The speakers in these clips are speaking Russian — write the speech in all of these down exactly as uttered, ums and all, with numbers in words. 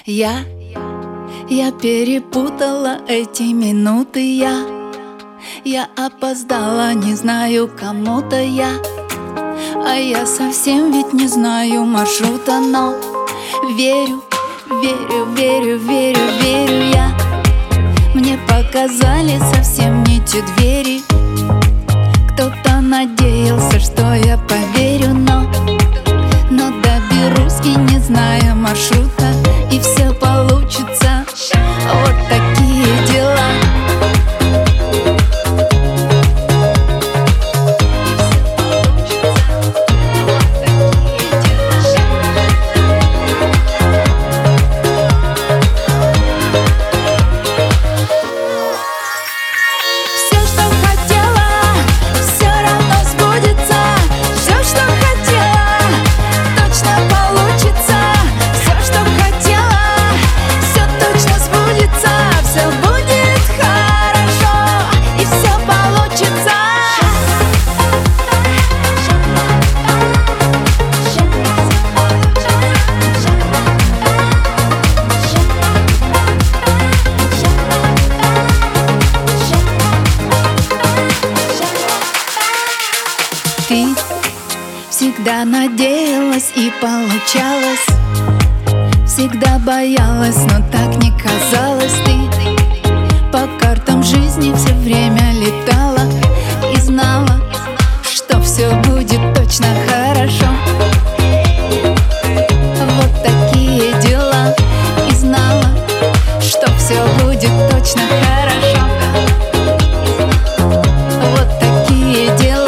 Я, я перепутала эти минуты, я Я опоздала, не знаю, кому-то я А я совсем ведь не знаю маршрута, но Верю, верю, верю, верю, верю я Мне показали совсем не те двери Кто-то надеялся, что я поверю, но Но доберусь и не зная маршрута И все получится, вот такие дела. Ты всегда надеялась и получалось, всегда боялась, но так не казалось. Ты по картам жизни все время летала и знала, что все будет точно хорошо. Вот такие дела. И знала, что все будет точно хорошо. Вот такие дела.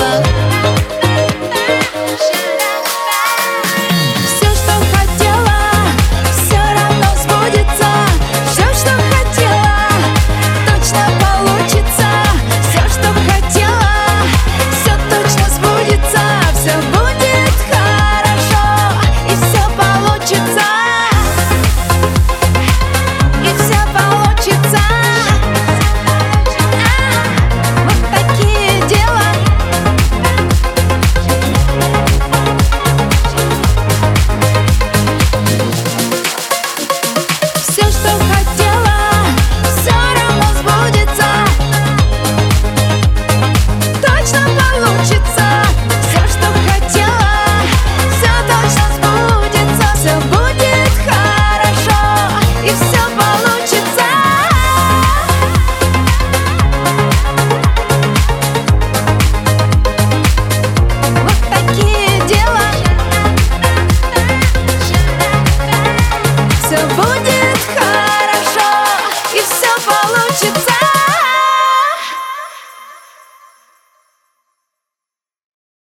Будет